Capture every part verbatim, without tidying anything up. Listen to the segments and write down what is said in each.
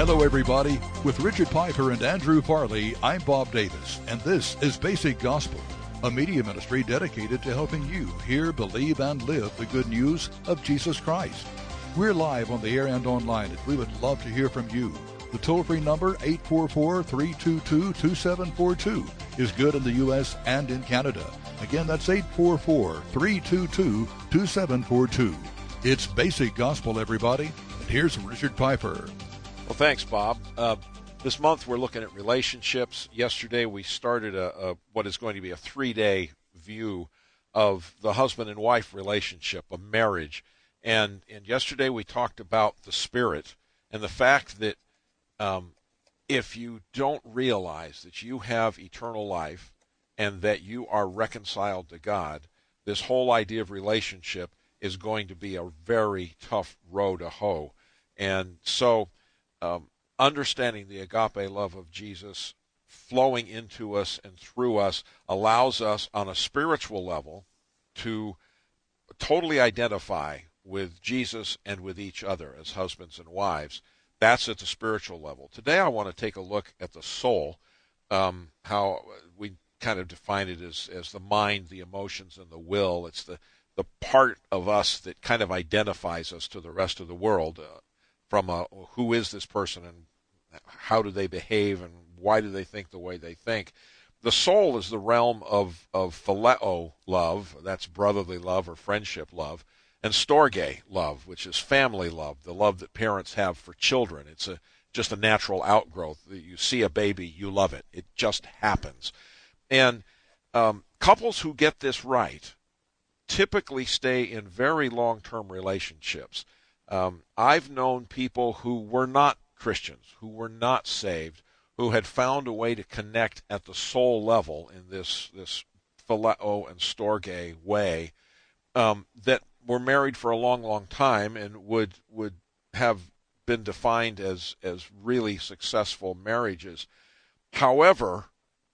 Hello, everybody. With Richard Piper and Andrew Farley, I'm Bob Davis, and this is Basic Gospel, a media ministry dedicated to helping you hear, believe, and live the good news of Jesus Christ. We're live on the air and online, and we would love to hear from you. The toll-free number, eight four four, three two two, two seven four two, is good in the U S and in Canada. Again, that's eight four four, three two two, two seven four two. It's Basic Gospel, everybody. And here's Richard Piper. Well, thanks, Bob. Uh, this month we're looking at relationships. Yesterday we started a, a what is going to be a three-day view of the husband and wife relationship, a marriage. And, and yesterday we talked about the Spirit and the fact that um, if you don't realize that you have eternal life and that you are reconciled to God, this whole idea of relationship is going to be a very tough row to hoe. And so Um, understanding the agape love of Jesus flowing into us and through us allows us on a spiritual level to totally identify with Jesus and with each other as husbands and wives. That's at the spiritual level. Today I want to take a look at the soul, um, how we kind of define it as, as the mind, the emotions, and the will. It's the, the part of us that kind of identifies us to the rest of the world. Uh, from a, who is this person and how do they behave and why do they think the way they think. The soul is the realm of, of phileo love, that's brotherly love or friendship love, and storge love, which is family love, the love that parents have for children. It's a, just a natural outgrowth. You see a baby, you love it. It just happens. And um, couples who get this right typically stay in very long-term relationships. Um, I've known people who were not Christians, who were not saved, who had found a way to connect at the soul level in this this phileo and storge way, um, that were married for a long, long time and would would have been defined as as really successful marriages. However,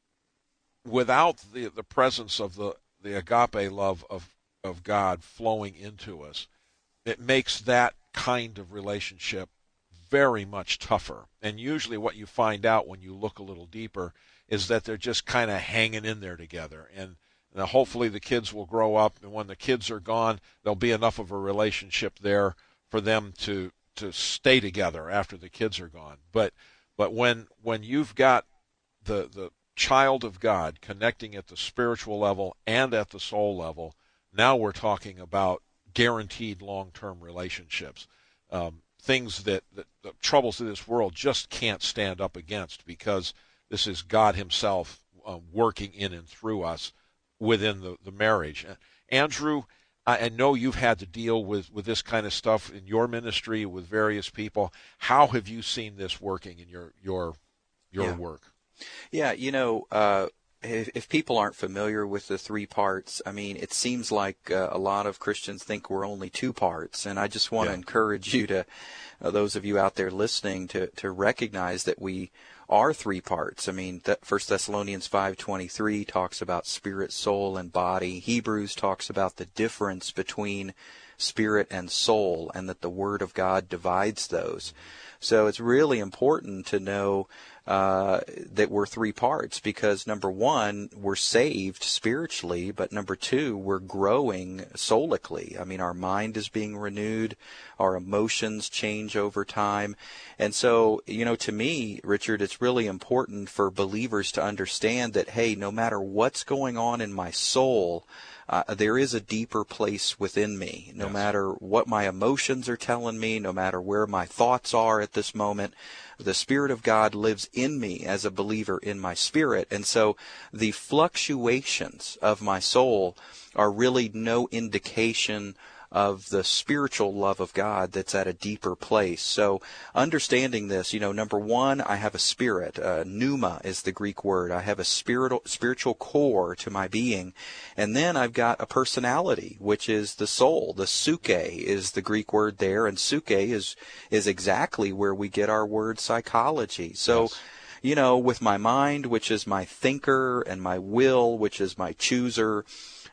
without the the presence of the the agape love of of God flowing into us, it makes that kind of relationship very much tougher. And usually what you find out when you look a little deeper is that they're just kind of hanging in there together. And, and hopefully the kids will grow up, and when the kids are gone, there'll be enough of a relationship there for them to to stay together after the kids are gone. But but when when you've got the the child of God connecting at the spiritual level and at the soul level, now we're talking about guaranteed long-term relationships, um, things that, that the troubles of this world just can't stand up against, because this is God himself uh, working in and through us within the, the marriage. Uh, Andrew, I, I know you've had to deal with, with this kind of stuff in your ministry with various people. How have you seen this working in your your your yeah. work? Yeah, you know, uh, If, if people aren't familiar with the three parts, I mean, it seems like uh, a lot of Christians think we're only two parts, and I just want to yeah. encourage you to, uh, those of you out there listening, to, to recognize that we are three parts. I mean, that First Thessalonians five twenty-three talks about spirit, soul, and body. Hebrews talks about the difference between spirit and soul, and that the Word of God divides those. So it's really important to know uh, that we're three parts, because number one, we're saved spiritually, but number two, we're growing soulically. I mean, our mind is being renewed, our emotions change over time. And so, you know, to me, Richard, it's really important for believers to understand that, hey, no matter what's going on in my soul, Uh, there is a deeper place within me. No yes. matter what my emotions are telling me, no matter where my thoughts are at this moment, the Spirit of God lives in me as a believer in my spirit. And so the fluctuations of my soul are really no indication of the spiritual love of God that's at a deeper place. So understanding this, you know, number one, I have a spirit. Uh, pneuma is the Greek word. I have a spiritual spiritual core to my being. And then I've got a personality, which is the soul. The suke is the Greek word there, and suke is is exactly where we get our word psychology. So yes. You know, with my mind, which is my thinker, and my will, which is my chooser,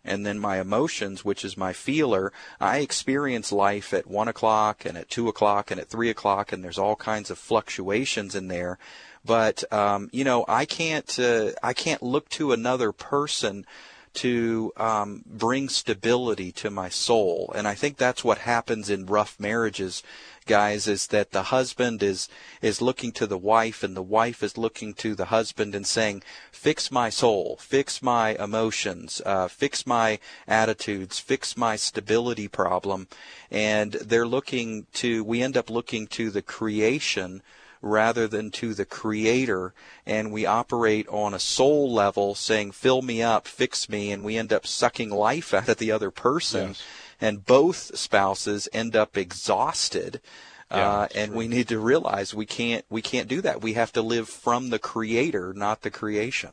And then my emotions, which is my feeler, I experience life at one o'clock and at two o'clock and at three o'clock, and there's all kinds of fluctuations in there. But, um, you know, I can't, uh, I can't look to another person to um, bring stability to my soul. And I think that's what happens in rough marriages, guys, is that the husband is is looking to the wife, and the wife is looking to the husband and saying, fix my soul, fix my emotions, uh, fix my attitudes, fix my stability problem. And they're looking to, we end up looking to the creation rather than to the Creator, and we operate on a soul level saying, fill me up, fix me, and we end up sucking life out of the other person. Yes. And both spouses end up exhausted. Yeah, uh, and true. we need to realize we can't we can't do that. We have to live from the Creator, not the creation.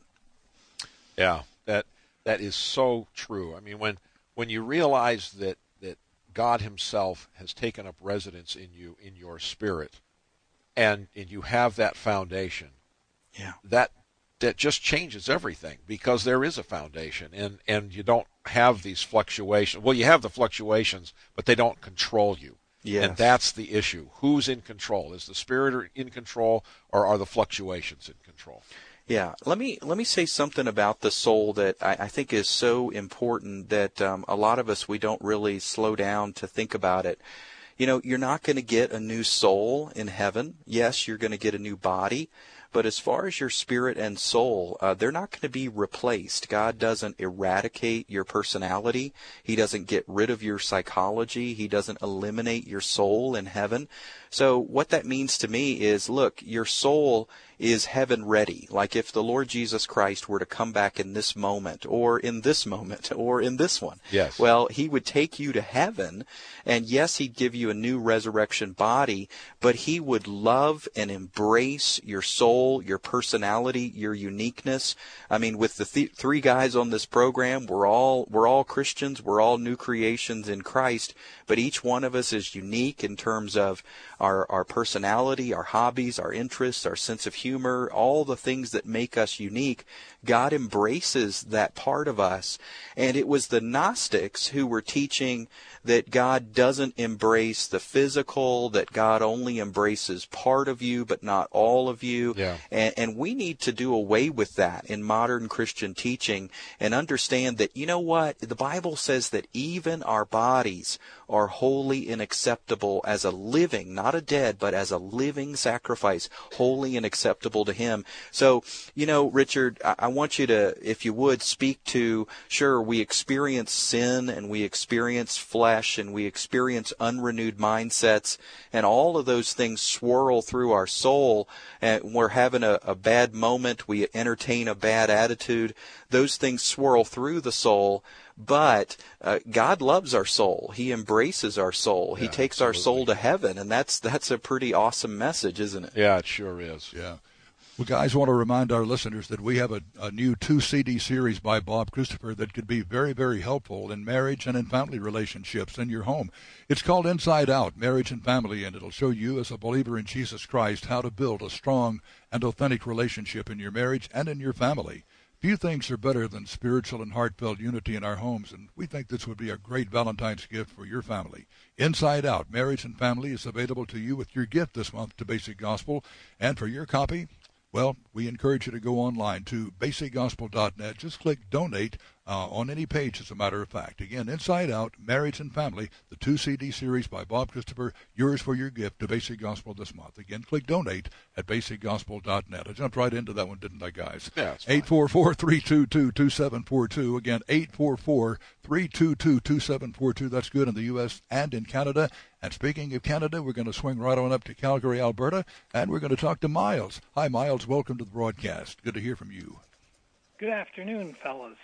Yeah, that that is so true. I mean, when when you realize that, that God Himself has taken up residence in you, in your spirit, and, and you have that foundation, Yeah. that that just changes everything, because there is a foundation, and, and you don't have these fluctuations. Well, you have the fluctuations, but they don't control you. Yes. And that's the issue. Who's in control? Is the Spirit in control, or are the fluctuations in control? Yeah, let me let me say something about the soul that I, I think is so important that um, a lot of us, we don't really slow down to think about it. You know, you're not going to get a new soul in heaven. Yes, you're going to get a new body. But as far as your spirit and soul, uh, they're not going to be replaced. God doesn't eradicate your personality. He doesn't get rid of your psychology. He doesn't eliminate your soul in heaven. So what that means to me is, look, your soul is heaven ready. Like if the Lord Jesus Christ were to come back in this moment, or in this moment, or in this one. Yes. Well, He would take you to heaven, and yes, He'd give you a new resurrection body, but He would love and embrace your soul, your personality, your uniqueness. I mean, with the th- three guys on this program, we're all we're all Christians, we're all new creations in Christ, but each one of us is unique in terms of our our personality, our hobbies, our interests, our sense of humor, all the things that make us unique. God embraces that part of us. And it was the Gnostics who were teaching that God doesn't embrace the physical, that God only embraces part of you but not all of you. Yeah. And, and we need to do away with that in modern Christian teaching and understand that, you know what, the Bible says that even our bodies are holy and acceptable as a living, not a dead, but as a living sacrifice, holy and acceptable to Him. So, you know, Richard, I, I want you to, if you would, speak to, sure, we experience sin and we experience flesh and we experience unrenewed mindsets, and all of those things swirl through our soul, and we're having a, a bad moment, we entertain a bad attitude. Those things swirl through the soul. But uh, God loves our soul. He embraces our soul. Yeah, he takes absolutely. our soul to heaven, and that's that's a pretty awesome message, isn't it? Yeah, it sure is. Yeah. Well, guys, I want to remind our listeners that we have a, a new two C D series by Bob Christopher that could be very, very helpful in marriage and in family relationships in your home. It's called Inside Out, Marriage and Family, and it'll show you as a believer in Jesus Christ how to build a strong and authentic relationship in your marriage and in your family. Few things are better than spiritual and heartfelt unity in our homes, and we think this would be a great Valentine's gift for your family. Inside Out, Marriage and Family is available to you with your gift this month to Basic Gospel. And for your copy, well, we encourage you to go online to basic gospel dot net. Just click Donate uh, on any page, as a matter of fact. Again, Inside Out, Marriage and Family, the two C D series by Bob Christopher, yours for your gift to Basic Gospel this month. Again, click Donate at basic gospel dot net. I jumped right into that one, didn't I, guys? Yeah, it's eight four four, three two two, two seven four two. Again, eight four four, three two two, two seven four two. That's good in the U S and in Canada. And speaking of Canada, we're going to swing right on up to Calgary, Alberta, and we're going to talk to Miles. Hi, Miles. Welcome to the broadcast. Good to hear from you. Good afternoon, fellas.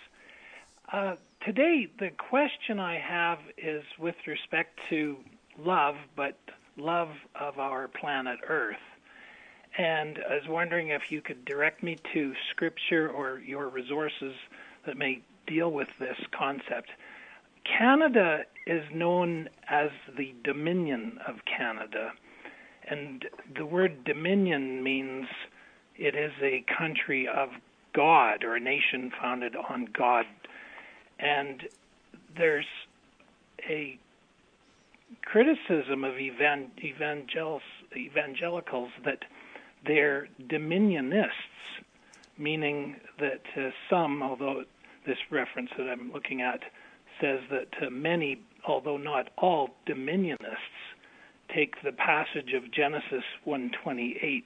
Uh, today, the question I have is with respect to love, but love of our planet Earth. And I was wondering if you could direct me to Scripture or your resources that may deal with this concept. Canada is known as the Dominion of Canada, and the word Dominion means it is a country of God, or a nation founded on God. And there's a criticism of evan- evangels- evangelicals that they're dominionists, meaning that uh, some, although this reference that I'm looking at says that uh, many, although not all, dominionists take the passage of Genesis one twenty-eight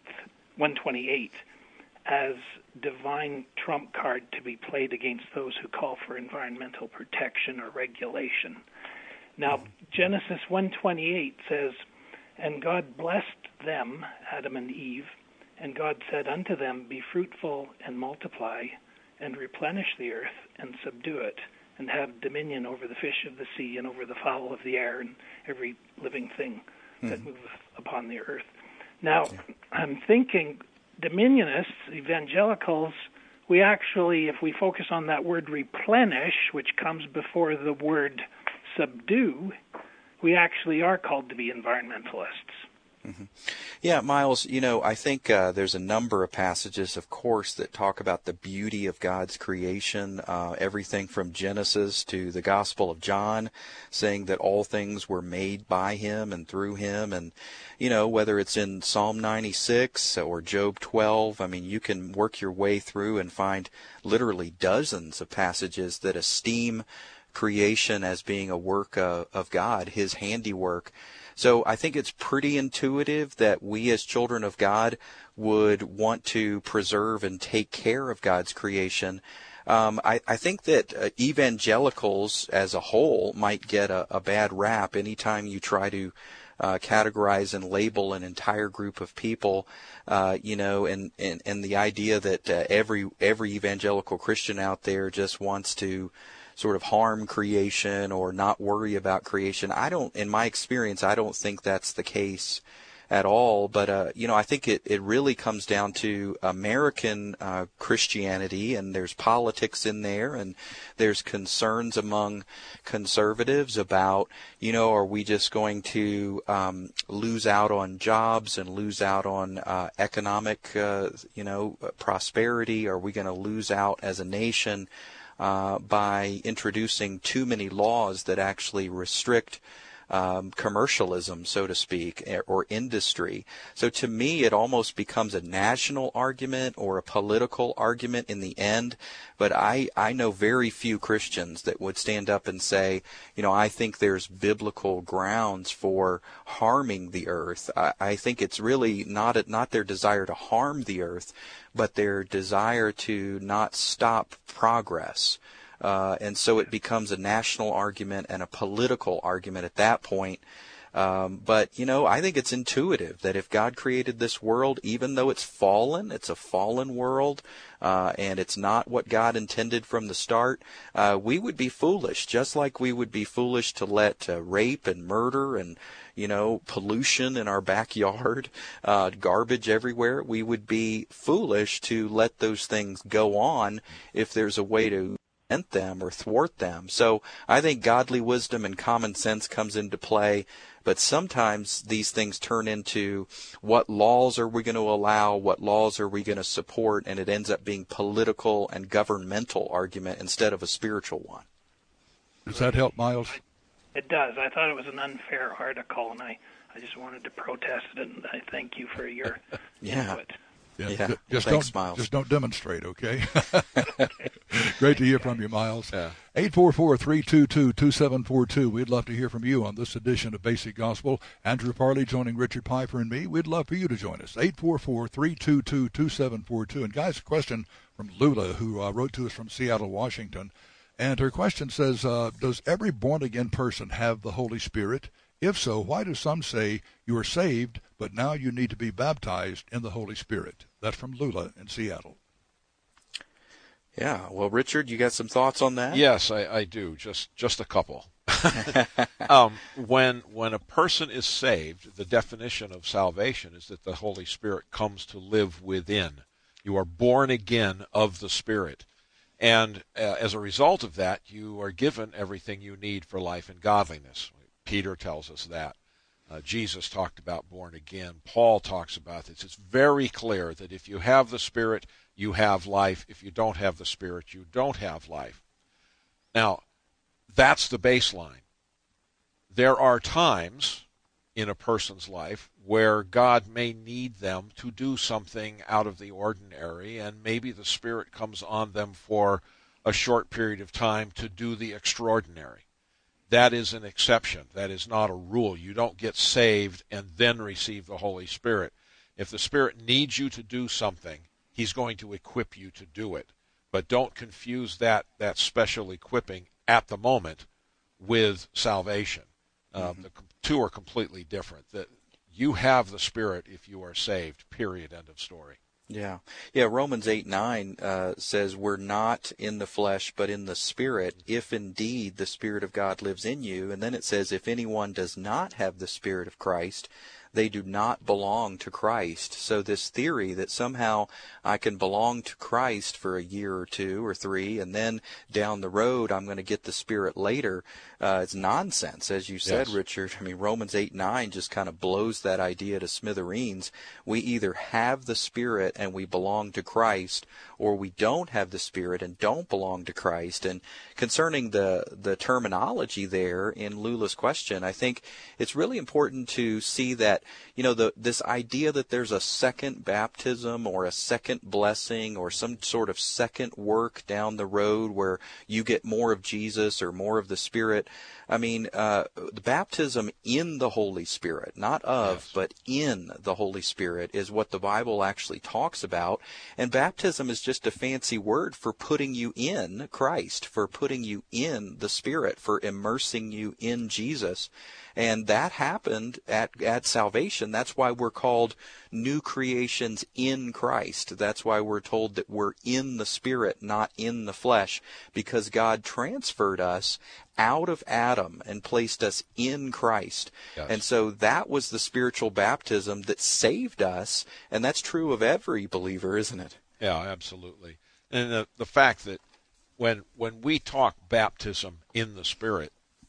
as divine trump card to be played against those who call for environmental protection or regulation. Now, Genesis one twenty-eight says, "And God blessed them," Adam and Eve, "and God said unto them, Be fruitful and multiply, and replenish the earth, and subdue it, and have dominion over the fish of the sea, and over the fowl of the air, and every living thing that mm-hmm. moveth upon the earth." Now, yeah. I'm thinking dominionists, evangelicals, we actually, if we focus on that word replenish, which comes before the word subdue, we actually are called to be environmentalists. Mm-hmm. Yeah, Miles, you know, I think uh, there's a number of passages, of course, that talk about the beauty of God's creation, uh, everything from Genesis to the Gospel of John, saying that all things were made by Him and through Him. And, you know, whether it's in Psalm ninety-six or Job twelve, I mean, you can work your way through and find literally dozens of passages that esteem creation as being a work uh, of God, His handiwork. So I think it's pretty intuitive that we as children of God would want to preserve and take care of God's creation. Um, I, I think that uh, evangelicals as a whole might get a, a bad rap anytime you try to uh, categorize and label an entire group of people, uh, you know, and, and, and the idea that uh, every every evangelical Christian out there just wants to sort of harm creation or not worry about creation. I don't, in my experience, I don't think that's the case at all. But, uh, you know, I think it, it really comes down to American uh, Christianity, and there's politics in there, and there's concerns among conservatives about, you know, are we just going to um, lose out on jobs and lose out on uh, economic, uh, you know, prosperity? Are we going to lose out as a nation Uh, by introducing too many laws that actually restrict um, commercialism, so to speak, or industry? So to me, it almost becomes a national argument or a political argument in the end. But I, I know very few Christians that would stand up and say, you know, I think there's biblical grounds for harming the earth. I, I think it's really not a, not their desire to harm the earth, but their desire to not stop progress. Uh, and so it becomes a national argument and a political argument at that point. Um, but, you know, I think it's intuitive that if God created this world, even though it's fallen, it's a fallen world, uh, and it's not what God intended from the start, uh, we would be foolish, just like we would be foolish to let uh, rape and murder and, you know, pollution in our backyard, uh, garbage everywhere. We would be foolish to let those things go on if there's a way to prevent them or thwart them. So I think godly wisdom and common sense comes into play. But sometimes these things turn into what laws are we going to allow, what laws are we going to support, and it ends up being political and governmental argument instead of a spiritual one. Does that help, Miles? It does. I thought it was an unfair article, and I, I just wanted to protest it, and I thank you for your yeah. input. Yeah, yeah. J- just Thanks, don't, Miles. Just don't demonstrate, okay? Great to hear from you, Miles. Yeah. eight four four, three two two, two seven four two. We'd love to hear from you on this edition of Basic Gospel. Andrew Parley joining Richard Piper and me. We'd love for you to join us. eight four four, three two two, two seven four two. And, guys, a question from Lula, who uh, wrote to us from Seattle, Washington. And her question says, uh, does every born-again person have the Holy Spirit? If so, why do some say you are saved, but now you need to be baptized in the Holy Spirit? That's from Lula in Seattle. Yeah. Well, Richard, you got some thoughts on that? Yes, I, I do. Just just a couple. um, when when a person is saved, the definition of salvation is that the Holy Spirit comes to live within. You are born again of the Spirit. And uh, as a result of that, you are given everything you need for life and godliness. Peter tells us that. Uh, Jesus talked about born again. Paul talks about this. It's very clear that if you have the Spirit, you have life. If you don't have the Spirit, you don't have life. Now, that's the baseline. There are times in a person's life where God may need them to do something out of the ordinary, and maybe the Spirit comes on them for a short period of time to do the extraordinary. That is an exception. That is not a rule. You don't get saved and then receive the Holy Spirit. If the Spirit needs you to do something, He's going to equip you to do it. But don't confuse that, that special equipping at the moment with salvation. Uh, mm-hmm. The two are completely different. That you have the Spirit if you are saved, period, end of story. Yeah. Yeah, Romans eight nine uh, says we're not in the flesh but in the Spirit, if indeed the Spirit of God lives in you. And then it says if anyone does not have the Spirit of Christ, they do not belong to Christ. So this theory that somehow I can belong to Christ for a year or two or three, and then down the road I'm going to get the Spirit later, uh, is nonsense, as you said, yes. Richard. I mean, Romans eight nine just kind of blows that idea to smithereens. We either have the Spirit and we belong to Christ, or we don't have the Spirit and don't belong to Christ. And concerning the, the terminology there in Lula's question, I think it's really important to see that, you know, the, this idea that there's a second baptism or a second blessing or some sort of second work down the road where you get more of Jesus or more of the Spirit. I mean, uh, the baptism in the Holy Spirit, not of, yes. but in the Holy Spirit, is what the Bible actually talks about. And baptism is just a fancy word for putting you in Christ, for putting you in the Spirit, for immersing you in Jesus. And that happened at, at salvation. That's why we're called new creations in Christ. That's why we're told that we're in the Spirit, not in the flesh, because God transferred us out of Adam and placed us in Christ. Yes. And so that was the spiritual baptism that saved us, and that's true of every believer, isn't it? Yeah, absolutely. And the, the fact that when when we talk baptism in the Spirit,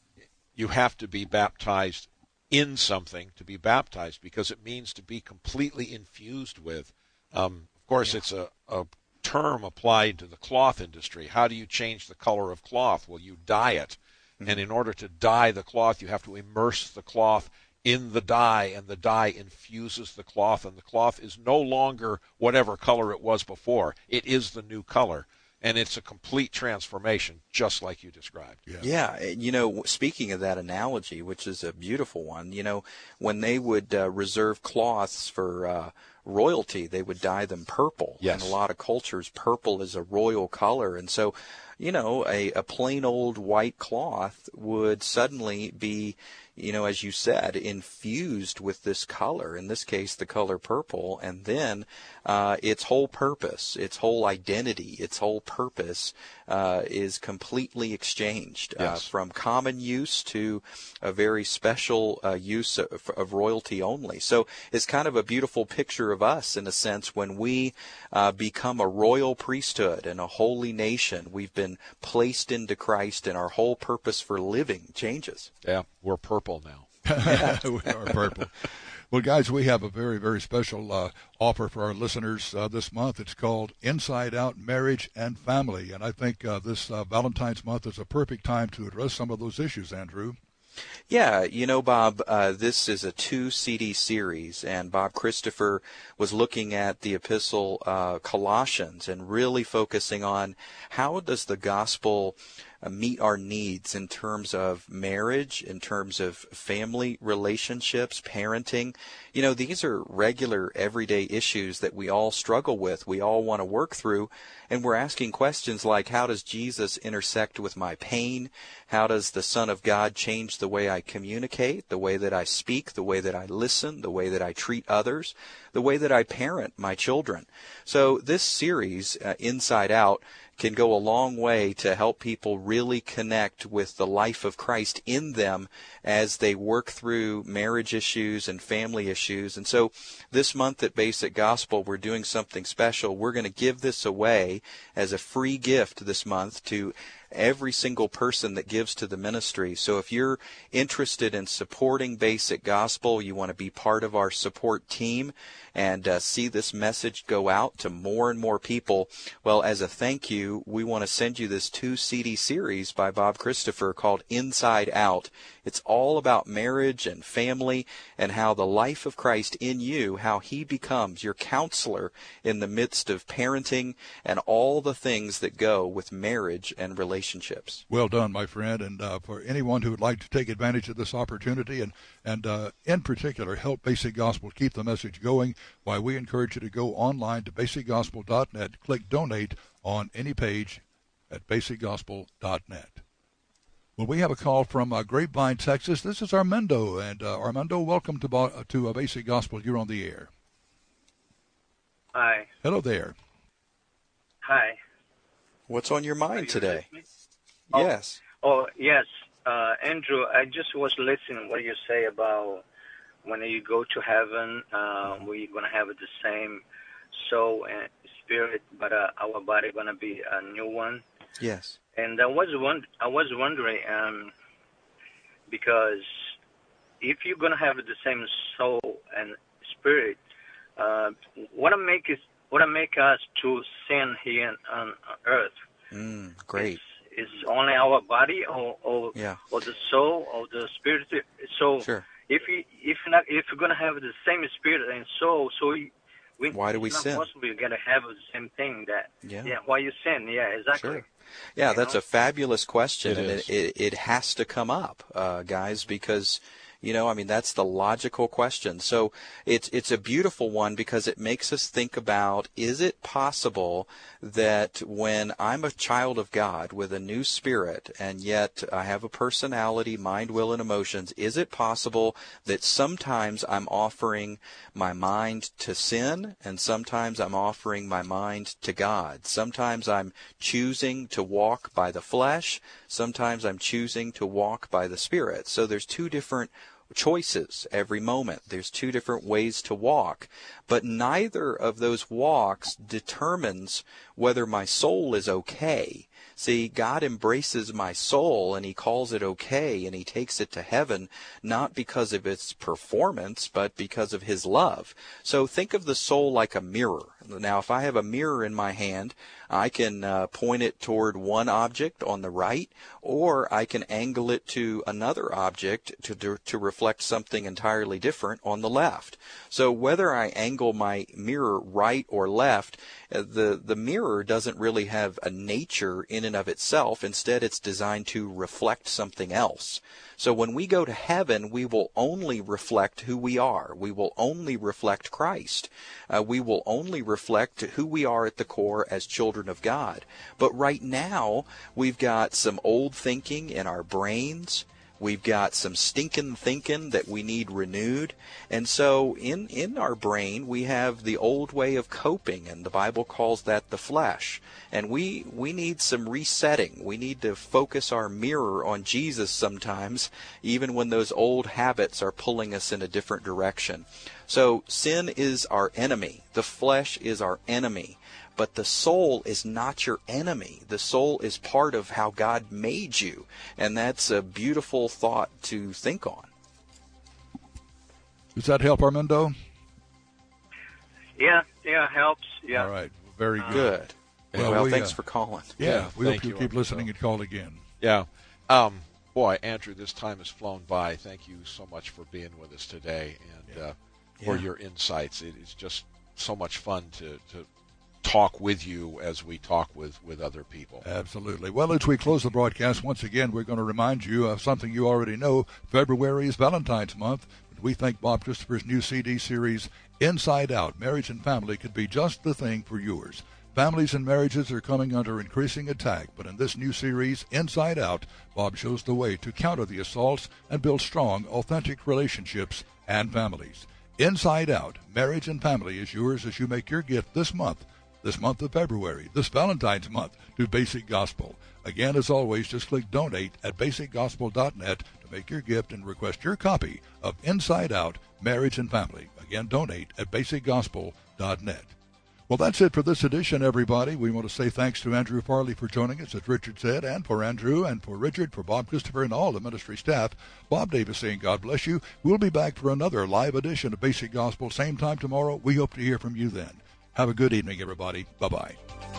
you have to be baptized in something to be baptized, because it means to be completely infused with. Um, of course, yeah. it's a, a term applied to the cloth industry. How do you change the color of cloth? Well, you dye it. Mm-hmm. And in order to dye the cloth, you have to immerse the cloth in the dye, and the dye infuses the cloth, and the cloth is no longer whatever color it was before. It is the new color. And it's a complete transformation, just like you described. Yeah. yeah, you know, speaking of that analogy, which is a beautiful one, you know, when they would uh, reserve cloths for uh, royalty, they would dye them purple. Yes. In a lot of cultures, purple is a royal color. And so, you know, a, a plain old white cloth would suddenly be, you know, as you said, infused with this color, in this case, the color purple, and then uh, its whole purpose, its whole identity, its whole purpose uh, is completely exchanged uh, yes. from common use to a very special uh, use of, of royalty only. So it's kind of a beautiful picture of us, in a sense, when we uh, become a royal priesthood and a holy nation. We've been placed into Christ, and our whole purpose for living changes. Yeah, we're purple now. We are purple. Well, guys, we have a very, very special uh, offer for our listeners uh, this month. It's called Inside Out Marriage and Family. And I think uh, this uh, Valentine's month is a perfect time to address some of those issues, Andrew. Yeah, you know, Bob, uh, this is a two C D series, and Bob Christopher was looking at the epistle uh, Colossians and really focusing on how does the gospel uh, meet our needs in terms of marriage, in terms of family relationships, parenting. You know, these are regular, everyday issues that we all struggle with, we all want to work through, and we're asking questions like, how does Jesus intersect with my pain? How does the Son of God change the way I communicate, the way that I speak, the way that I listen, the way that I treat others, the way that I parent my children? So this series, uh, Inside Out, can go a long way to help people really connect with the life of Christ in them as they work through marriage issues and family issues. And so this month at Basic Gospel, we're doing something special. We're going to give this away as a free gift this month to every single person that gives to the ministry. So if you're interested in supporting Basic Gospel, you want to be part of our support team and uh, see this message go out to more and more people, well, as a thank you, we want to send you this two C D series by Bob Christopher called Inside Out. It's all about marriage and family and how the life of Christ in you, how he becomes your counselor in the midst of parenting and all the things that go with marriage and relationships. Well done, my friend. And uh, for anyone who would like to take advantage of this opportunity and, and uh, in particular help Basic Gospel keep the message going, why we encourage you to go online to basic gospel dot net, click Donate on any page at basic gospel dot net. Well, we have a call from uh, Grapevine, Texas. This is Armando. And uh, Armando, welcome to, uh, to uh, Basic Gospel. You're on the air. Hi. Hello there. Hi. What's on your mind today? Oh, yes. Oh, yes. Uh, Andrew, I just was listening what you say about when you go to heaven, uh, we're going to have the same soul and spirit, but uh, our body going to be a new one. Yes. And I was wond- I was wondering, um, because if you're going to have the same soul and spirit, uh, what make is what make us to sin here on earth? Mm, great. Is only our body, or or, yeah. or the soul, or the spirit? So sure. if you if not if you're going to have the same spirit and soul, so we, we why do we it's not sin? Possible you're going to have the same thing. That yeah. yeah. Why you sin? Yeah, exactly. Sure. Yeah, you that's know? a fabulous question, it and is. it, it it has to come up, uh, guys, because. You know, I mean, that's the logical question. So it's it's a beautiful one because it makes us think about, is it possible that when I'm a child of God with a new spirit and yet I have a personality, mind, will, and emotions, is it possible that sometimes I'm offering my mind to sin and sometimes I'm offering my mind to God? Sometimes I'm choosing to walk by the flesh. Sometimes I'm choosing to walk by the Spirit. So there's two different choices every moment. There's two different ways to walk, but neither of those walks determines whether my soul is okay. See, God embraces my soul and he calls it okay and he takes it to heaven, not because of its performance, but because of his love. So think of the soul like a mirror. Now, if I have a mirror in my hand, I can uh, point it toward one object on the right, or I can angle it to another object to, to, to reflect something entirely different on the left. So whether I angle my mirror right or left, uh, the, the mirror doesn't really have a nature in and of itself. Instead, it's designed to reflect something else. So when we go to heaven, we will only reflect who we are. We will only reflect Christ. Uh, we will only reflect who we are at the core as children of God. But right now, we've got some old thinking in our brains. We've got some stinking thinking that we need renewed. And so in, in our brain, we have the old way of coping, and the Bible calls that the flesh. And we, we need some resetting. We need to focus our mirror on Jesus sometimes, even when those old habits are pulling us in a different direction. So sin is our enemy. The flesh is our enemy. But the soul is not your enemy. The soul is part of how God made you. And that's a beautiful thought to think on. Does that help, Armando? Yeah, yeah, helps. Yeah. All right. Very good. Good. Well, Well, we, thanks uh, for calling. Yeah, Yeah, we hope thank you you, keep Armando. listening and call again. Yeah. Um, boy, Andrew, this time has flown by. Thank you so much for being with us today and uh, for Yeah. your insights. It is just so much fun to, to talk with you as we talk with, with other people. Absolutely. Well, as we close the broadcast, once again, we're going to remind you of something you already know. February is Valentine's month. We think Bob Christopher's new C D series, Inside Out, Marriage and Family, could be just the thing for yours. Families and marriages are coming under increasing attack, but in this new series, Inside Out, Bob shows the way to counter the assaults and build strong, authentic relationships and families. Inside Out, Marriage and Family is yours as you make your gift this month, this month of February, this Valentine's month, to Basic Gospel. Again, as always, just click Donate at basic gospel dot net to make your gift and request your copy of Inside Out, Marriage and Family. Again, donate at basic gospel dot net. Well, that's it for this edition, everybody. We want to say thanks to Andrew Farley for joining us, as Richard said, and for Andrew, and for Richard, for Bob Christopher, and all the ministry staff. Bob Davis saying God bless you. We'll be back for another live edition of Basic Gospel, same time tomorrow. We hope to hear from you then. Have a good evening, everybody. Bye-bye.